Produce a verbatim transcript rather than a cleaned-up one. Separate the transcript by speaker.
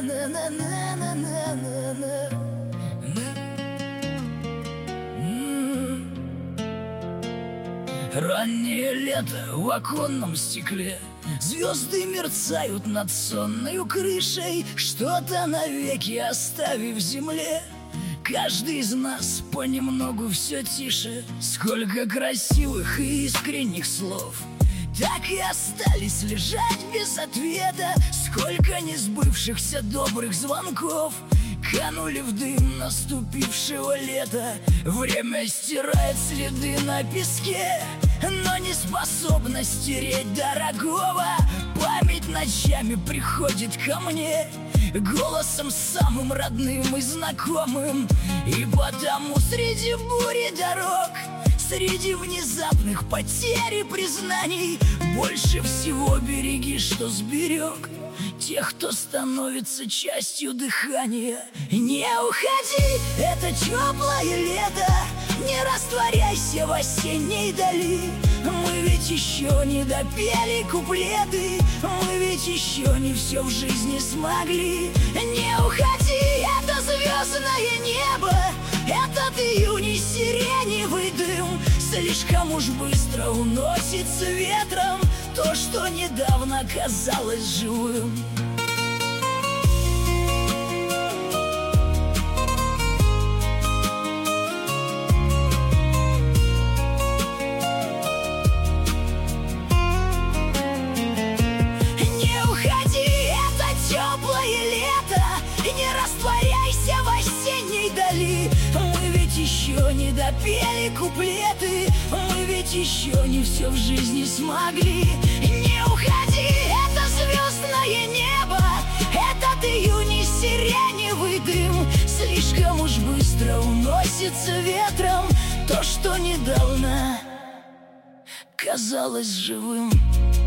Speaker 1: Раннее лето в оконном стекле, звезды мерцают над сонною крышей, что-то навеки оставив в земле. Каждый из нас понемногу все тише. Сколько красивых и искренних слов так и остались лежать без ответа. Сколько несбывшихся добрых звонков канули в дым наступившего лета. Время стирает следы на песке, но не способна стереть дорогого. Память ночами приходит ко мне голосом самым родным и знакомым. И потому среди бури дорог, среди внезапных потерь и признаний, больше всего береги, что сберег тех, кто становится частью дыхания. Не уходи, это теплое лето, не растворяйся в осенней дали. Мы ведь еще не допели куплеты, мы ведь еще не все в жизни смогли. Не уходи, это звездное небо, этот июнь и сиреневый дым. Слишком уж быстро уносится ветром то, что недавно казалось живым. Не уходи, это теплое лето, не растворяйся в осенней дали. Мы ведь еще не допели куплеты, мы ведь еще не все в жизни смогли. Не уходи, это звездное небо, этот июнь и сиреневый дым. Слишком уж быстро уносится ветром то, что недавно казалось живым.